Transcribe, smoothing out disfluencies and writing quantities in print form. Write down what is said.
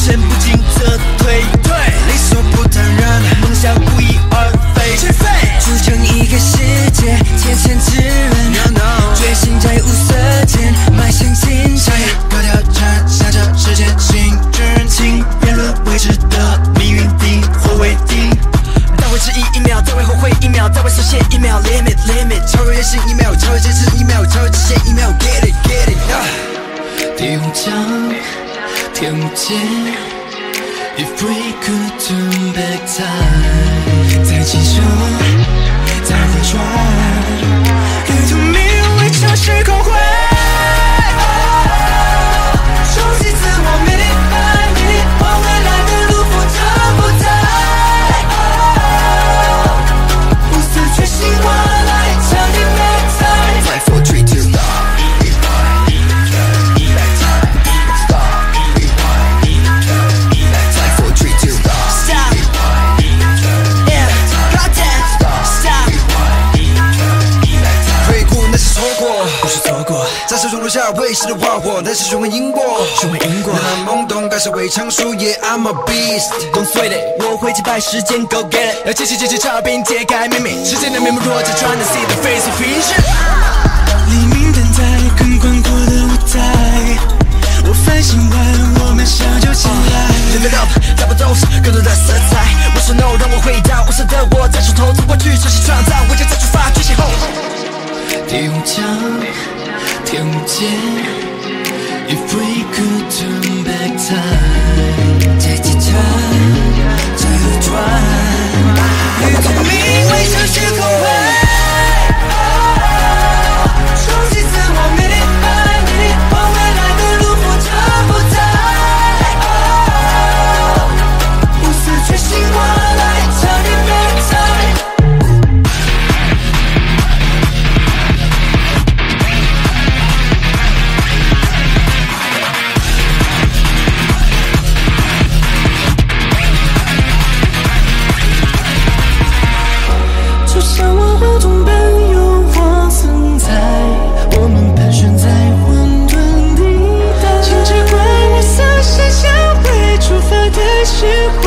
前不进则退，理所不当然，梦想不翼而飞，筑成一个世界，天选之人，决心在无色间迈向金山，高调斩下这世界新之人情，辩论未知的命运定或未定。再为迟疑1秒，再为后悔1秒，再为实现1秒 limit， 超越人性1秒，超越现实1秒，超越极限1秒 get it。地无疆，天无界 ，If we could turn back time， 再继续，再回转，与同命运围城时空会。收集自我 minute by minute， 往未来的路不得不在。不死决心换来强烈美彩。5 4 3 2 在手中留下未逝的花火，但是循环因果，那懵懂感受为常树叶 I'm a beast，Don't sweat it， 我会击败时间 Go get it， 要揭起照并揭开秘密，时间的面目若在 Trying to see the face of vision， 黎明等待更宽阔的舞台，我反省完我们相就进来 Live it up double dose 更多的色彩，我说 no 让我回到无色的我，在手头从过去重新创造，我将再出发觉醒后地无疆天无界 If we could turn back time， 再击穿，再回转，与同命围城时空会。收集自我 minute by minute， 往未来的路不得不在。不死决心换来强烈美彩。就像我胡同般有我存在，我们盘旋在混沌地带，禁止关于色线相会触发的时候。